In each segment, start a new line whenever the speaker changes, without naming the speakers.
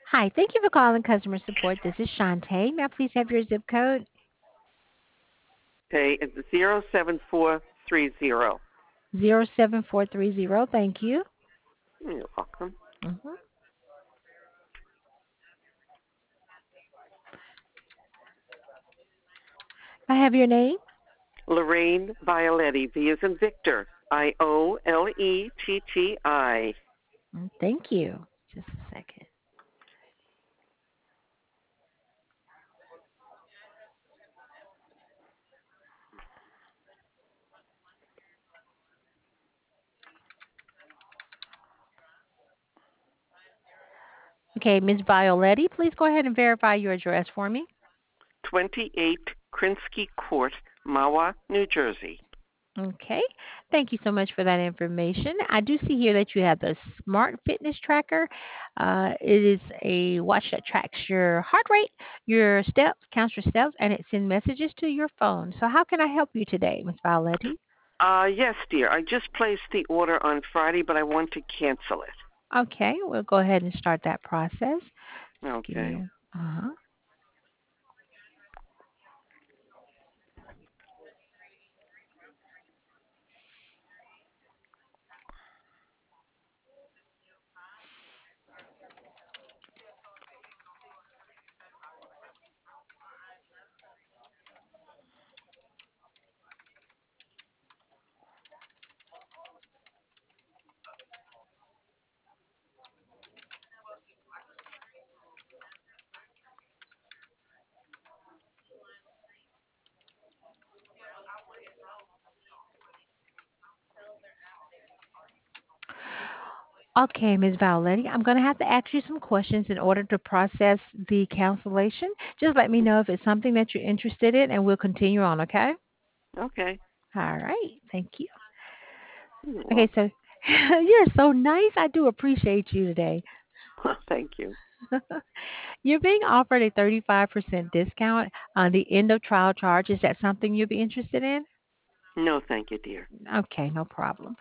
Hi, thank you for calling customer support. This is Shantae. May I please have your zip code?
Okay, it's 07430.
07430. Thank you.
You're welcome.
hmm I have your name.
Lorraine Violetti, V as in Victor, Ioletti.
Thank you. Just a second. Okay, Ms. Violetti, please go ahead and verify your address for me.
28 Krinsky Court, Mahwah, New Jersey.
Okay. Thank you so much for that information. I do see here that you have the Smart Fitness Tracker. It is a watch that tracks your heart rate, your steps, counts your steps, and it sends messages to your phone. So, how can I help you today, Ms. Violetti?
Yes, dear. I just placed the order on Friday, but I want to cancel it.
Okay, we'll go ahead and start that process. Just give me
Okay.
a. Uh-huh. Okay, Ms. Violetti, I'm going to have to ask you some questions in order to process the cancellation. Just let me know if it's something that you're interested in, and we'll continue on, okay?
Okay.
All right, thank you.
You're
Okay,
welcome.
so you're so nice. I do appreciate you today.
Thank you.
You're being offered a 35% discount on the end of trial charge. Is that something you'd be interested in?
No, thank you, dear.
Okay, no problem.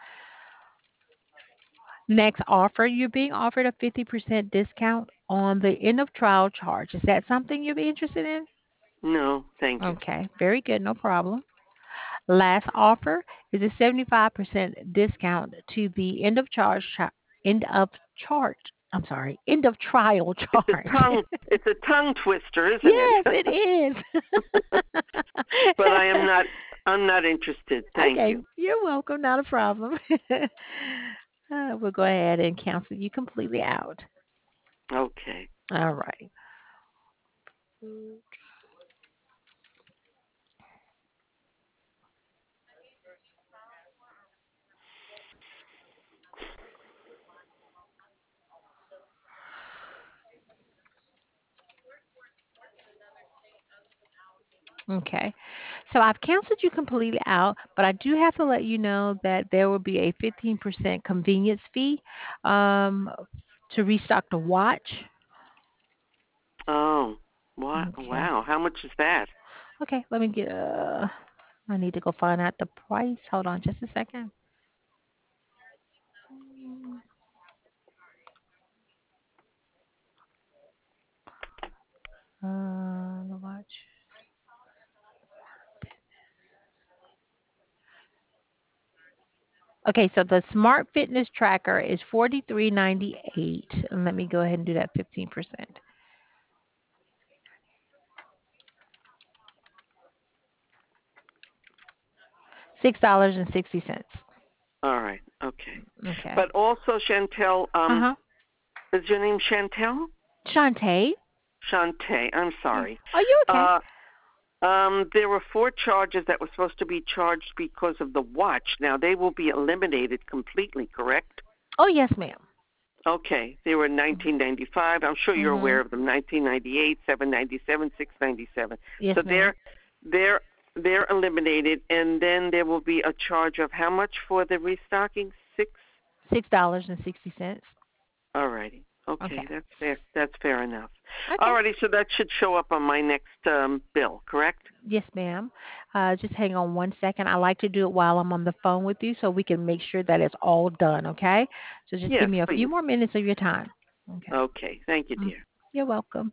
Next offer, you're being offered a 50% discount on the end of trial charge. Is that something you'd be interested in?
No, thank you.
Okay, very good, no problem. Last offer is a 75% discount to the end of charge. I'm sorry, end of trial
It's a
charge.
tongue. It's a tongue twister, isn't it?
Yes, it is.
But I am not. I'm not interested. Thank
Okay,
you.
you're welcome. Not a problem. We'll go ahead and cancel you completely out.
Okay.
All right. Okay. So I've canceled you completely out, but I do have to let you know that there will be a 15% convenience fee um, to restock the watch.
Oh, what?
Okay.
Wow. How much is that?
Okay, let me get I need to go find out the price. Hold on just a second. The watch. Okay, so the Smart Fitness Tracker is 43.98, and let me go ahead and do that 15%. $6.60.
All right. Okay.
Okay.
But also, Chantel,
Uh huh.
is your name Chantel?
Shantae.
Shantae. I'm
Yeah.
sorry.
Are you okay?
Uh, there were four charges that were supposed to be charged because of the watch. Now they will be eliminated completely, correct?
Oh yes, ma'am.
Okay. They were 1995. I'm sure you're
Mhm.
aware of them. 1998, 797, 697.
Yes,
So
ma'am.
they're they're eliminated, and then there will be a charge of how much for the restocking? Six.
$6.60.
All righty.
Okay.
Okay, that's fair. That's fair enough. All
Okay.
righty, so that should show up on my next bill, correct?
Yes, ma'am. Just hang on one second. I like to do it while I'm on the phone with you so we can make sure that it's all done, okay? So just give
Yes,
me a few
please.
more minutes of your time. Okay.
Okay, thank you,
Mm,
dear.
You're welcome.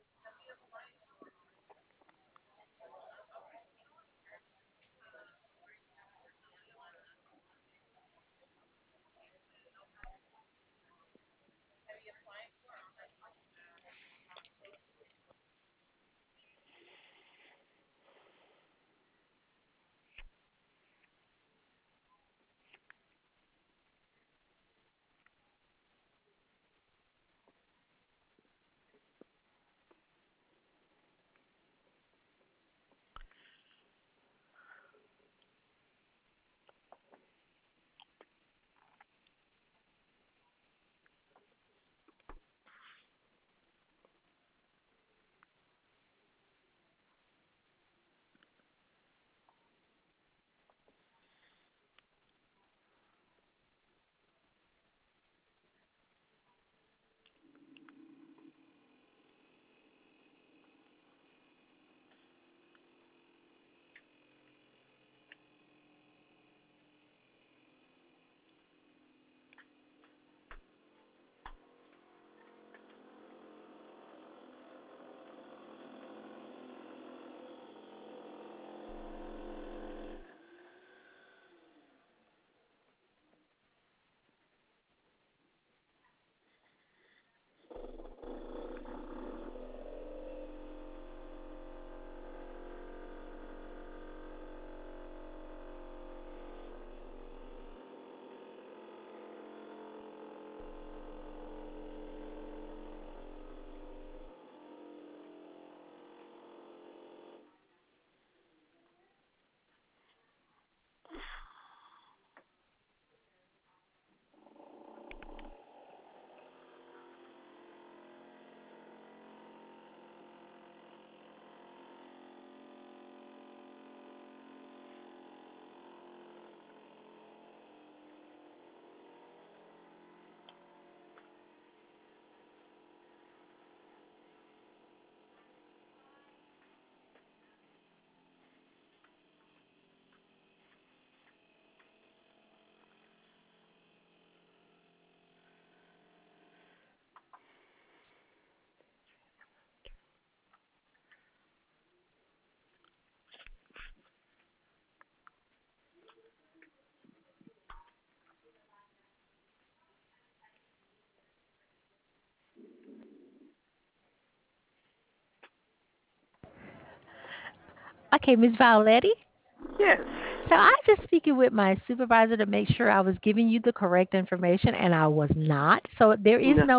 Okay, Miss Violetti.
Yes.
So I just speaking with my supervisor to make sure I was giving you the correct information, and I was not. So there is
No.
no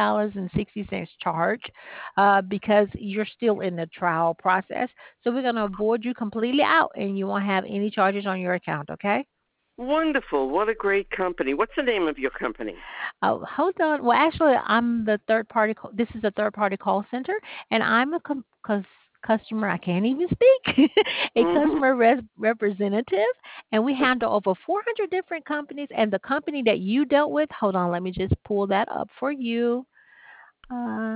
$6.60 charge because you're still in the trial process. So we're going to avoid you completely out, and you won't have any charges on your account. Okay?
Wonderful. What a great company. What's the name of your company?
Oh, hold on. Well, actually, I'm the third party. This is a third party call center, and I'm a customer. I can't even speak. A
Hmm.
customer representative, and we handle over 400 different companies. And the company that you dealt with, hold on, let me just pull that up for you. Uh,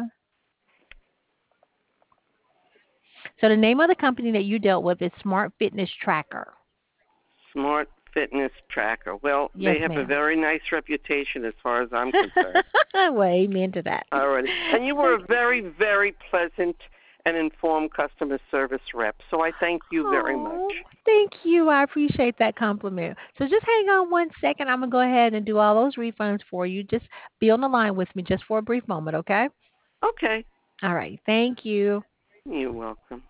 so the name of the company that you dealt with is Smart Fitness Tracker.
Smart Fitness Tracker. Well,
Yes,
they have a
ma'am.
very nice reputation as far as I'm concerned.
Well, amen to that.
Alrighty. And you were a very, very pleasant and informed customer service rep. So I thank you very much.
Oh, thank you. I appreciate that compliment. So just hang on one second. I'm going to go ahead and do all those refunds for you. Just be on the line with me just for a brief moment, okay?
Okay.
All right. Thank you.
You're welcome.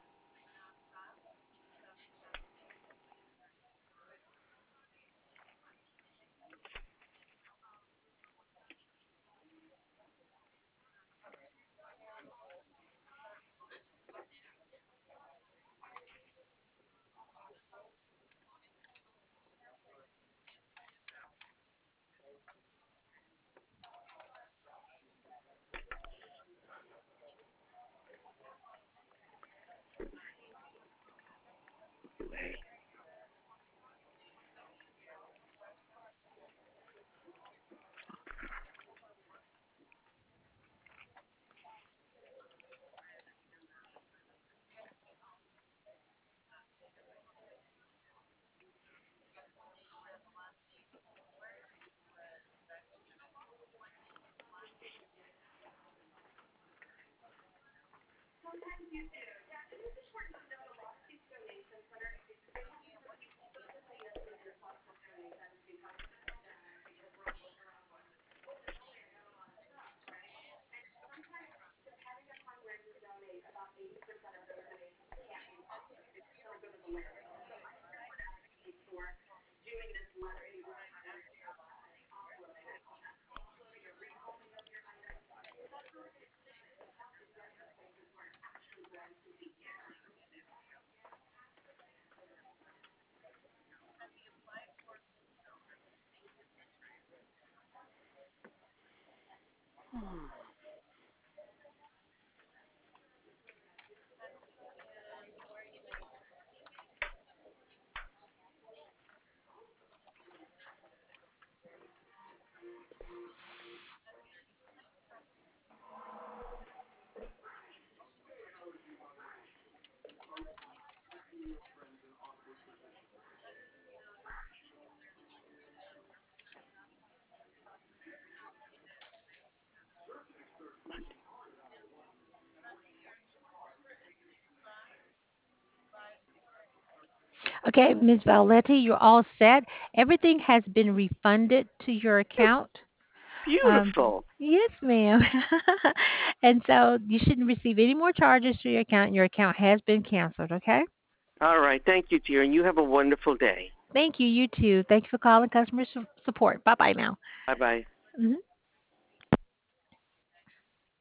Okay, Ms. Valetti, you're all set. Everything has been refunded to your account. Um,
Beautiful.
yes, ma'am. And so you shouldn't receive any more charges to your account. Your account has been canceled, okay?
All right. Thank you, dear, and you have a wonderful day.
Thank you. You too. Thank you for calling customer support. Bye bye now.
Bye bye.
Mhm.